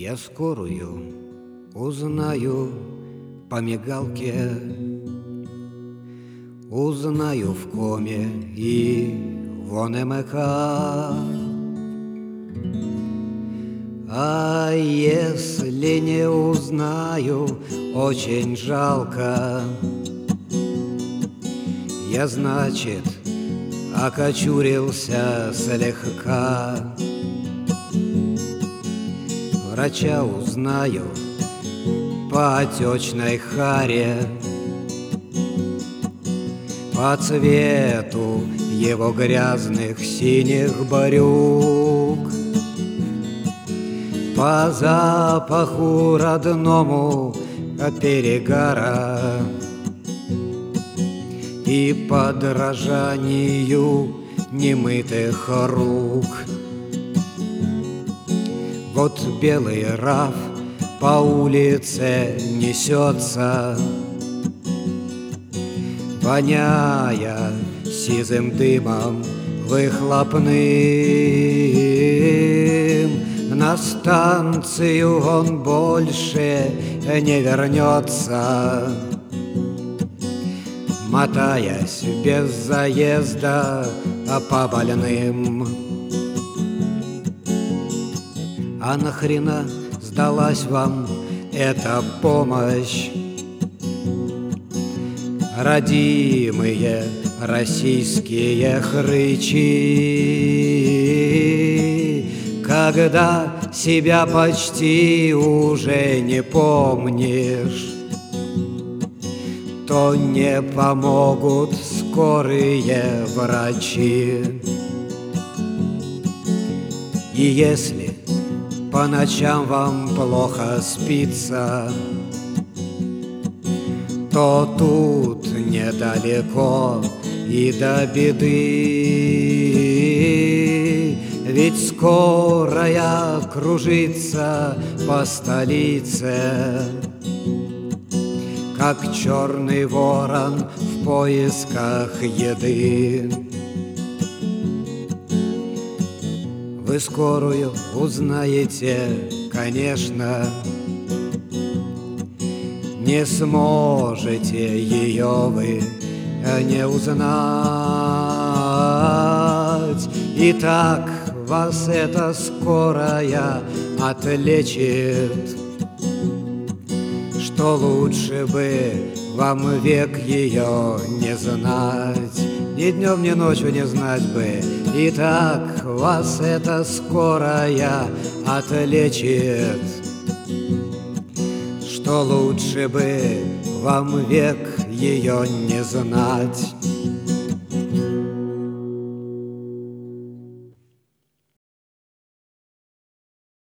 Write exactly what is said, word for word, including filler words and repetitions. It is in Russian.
Я скорую узнаю по мигалке, узнаю в коме и в ОНМК. А если не узнаю, очень жалко. Я, значит, окочурился слегка. Врача узнаю по отечной харе, по цвету его грязных синих брюк, по запаху родному перегара и по дрожанию немытых рук. Вот белый раф по улице несется, воняя сизым дымом выхлопным. На станцию он больше не вернется, мотаясь без заезда по больным. А нахрена сдалась вам эта помощь, родимые российские хрычи, когда себя почти уже не помнишь, то не помогут скорые врачи. И если по ночам вам плохо спится, то тут недалеко и до беды. Ведь скорая кружится по столице, как черный ворон в поисках еды. Вы скорую узнаете, конечно, не сможете ее вы не узнать. И так вас эта скорая отлечит, что лучше бы вам век ее не знать, ни днем, ни ночью не знать бы. И так вас эта скорая отлечит, что лучше бы вам век ее не знать.